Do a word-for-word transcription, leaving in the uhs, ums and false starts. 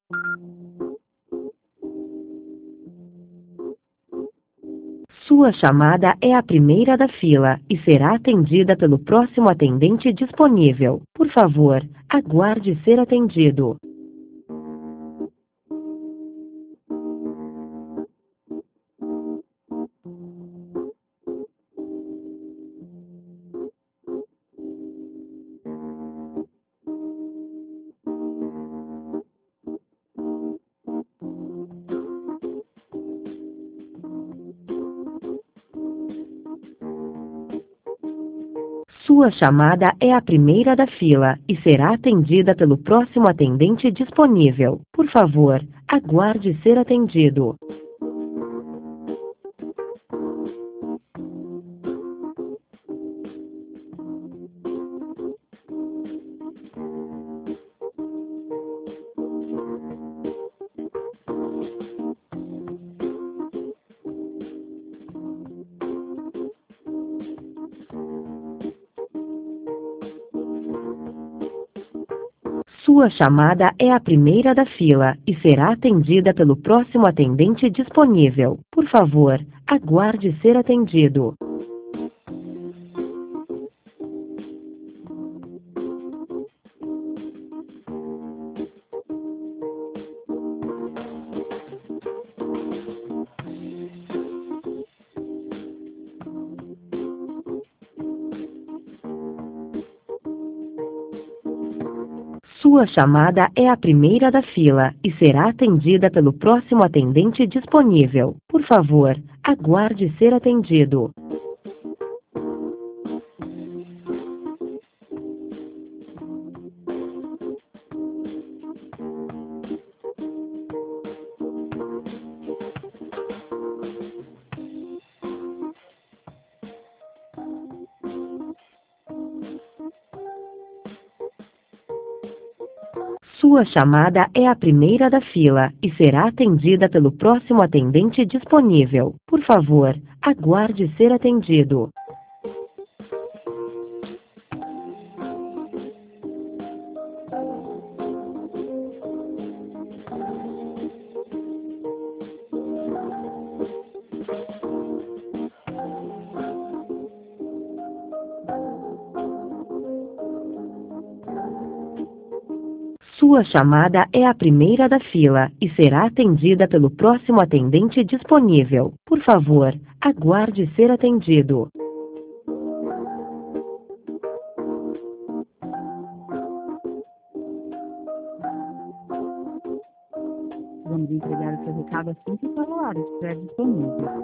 Sua chamada é a primeira da fila e será atendida pelo próximo atendente disponível. Por favor, aguarde ser atendido. Sua chamada é a primeira da fila e será atendida pelo próximo atendente disponível. Por favor, aguarde ser atendido. Sua chamada é a primeira da fila e será atendida pelo próximo atendente disponível. Por favor, aguarde ser atendido. Sua chamada é a primeira da fila e será atendida pelo próximo atendente disponível. Por favor, aguarde ser atendido. Sua chamada é a primeira da fila e será atendida pelo próximo atendente disponível. Por favor, aguarde ser atendido. Sua chamada é a primeira da fila e será atendida pelo próximo atendente disponível. Por favor, aguarde ser atendido. Vamos entregar o seu recado assim que o celular estiver disponível.